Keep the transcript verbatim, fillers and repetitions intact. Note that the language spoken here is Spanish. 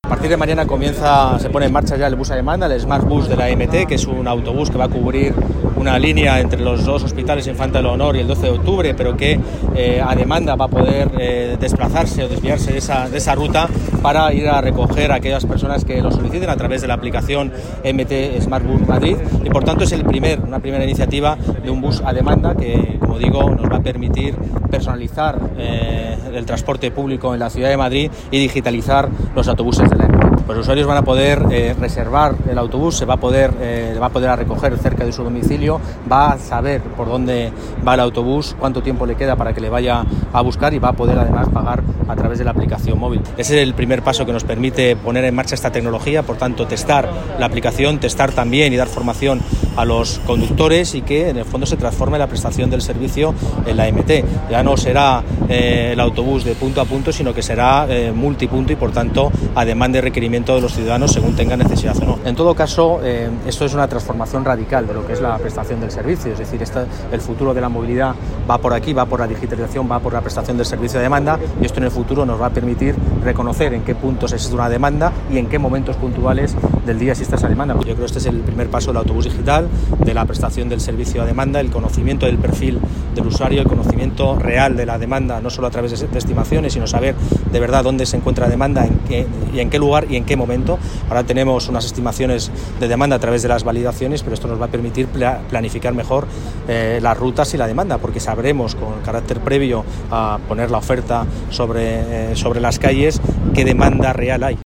A partir de mañana comienza, se pone en marcha ya el bus a demanda, el Smart Bus de la E M T, que es un autobús que va a cubrir una línea entre los dos hospitales Infanta del Honor y el doce de octubre, pero que eh, a demanda va a poder eh, desplazarse o desviarse de esa, de esa ruta para ir a recoger a aquellas personas que lo soliciten a través de la aplicación E M T Smart Bus Madrid, y por tanto es el primer, una primera iniciativa de un bus a demanda que, como digo, nos va a permitir personalizar eh, el transporte público en la ciudad de Madrid y digitalizar los autobuses de la E M T. Los usuarios van a poder eh, reservar el autobús, se va a poder, eh, va a poder a recoger cerca de su domicilio, va a saber por dónde va el autobús, cuánto tiempo le queda para que le vaya a buscar, y va a poder además pagar a través de la aplicación móvil. Ese es el primer paso que nos permite poner en marcha esta tecnología, por tanto testar la aplicación, testar también y dar formación a los conductores, y que en el fondo se transforme la prestación del servicio en la E M T. Ya no será eh, el autobús de punto a punto, sino que será eh, multipunto y por tanto a demanda y requerimiento de los ciudadanos según tengan necesidad o no. En todo caso, eh, esto es una transformación radical de lo que es la prestación del servicio, es decir, esta, el futuro de la movilidad va por aquí, va por la digitalización, va por la prestación del servicio de demanda, y esto en el futuro nos va a permitir reconocer en qué puntos existe una demanda y en qué momentos puntuales del día existe esa demanda. Yo creo que este es el primer paso del autobús digital, de la prestación del servicio a demanda, el conocimiento del perfil del usuario, el conocimiento real de la demanda, no solo a través de, de estimaciones, sino saber de verdad dónde se encuentra demanda, en qué, y en qué lugar y en qué momento. Ahora tenemos unas estimaciones de demanda a través de las validaciones, pero esto nos va a permitir pla- planificar mejor eh, las rutas y la demanda, porque sabremos con carácter previo a poner la oferta sobre, eh, sobre las calles qué demanda real hay.